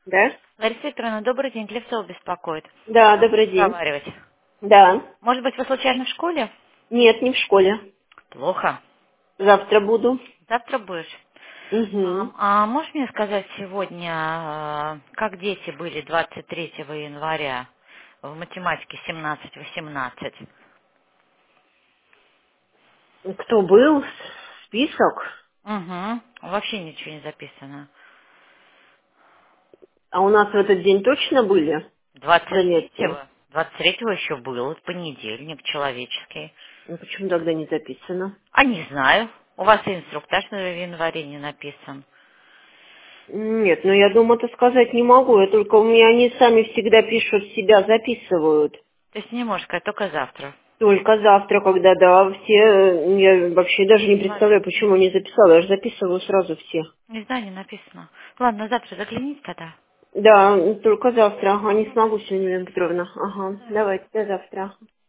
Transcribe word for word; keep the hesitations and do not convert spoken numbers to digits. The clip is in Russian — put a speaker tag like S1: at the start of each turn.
S1: Да?
S2: Лариса Викторовна, добрый день. Клевцова беспокоит.
S1: Да,
S2: Можно
S1: добрый день.
S2: разговаривать?
S1: Да.
S2: Может быть, вы случайно в школе?
S1: Нет, не в школе.
S2: Плохо.
S1: Завтра буду.
S2: Завтра будешь.
S1: Угу.
S2: А, а можешь мне сказать сегодня, а, как дети были двадцать третьего января в математике семнадцать восемнадцать?
S1: Кто был? Список.
S2: Угу. Вообще ничего не записано.
S1: А у нас в этот день точно были
S2: двадцать
S1: занятия?
S2: третьего? двадцать третьего еще был, понедельник, человеческий.
S1: Ну, почему тогда не записано?
S2: А не знаю. У вас и инструктаж на январе не написан.
S1: Нет, ну я думаю, это сказать не могу. Я только у меня они сами всегда пишут, себя записывают.
S2: То есть не можешь сказать, только завтра.
S1: Только завтра, когда, да, все, э, я вообще даже не
S2: Ладно.
S1: представляю, почему не записала. Я же записываю сразу все.
S2: Не знаю, не написано. Ладно, завтра загляните тогда.
S1: Да, только завтра. Ага, не
S2: Ну,
S1: смогу сегодня, Елена Петровна. Ага,
S2: да.
S1: давайте, до завтра.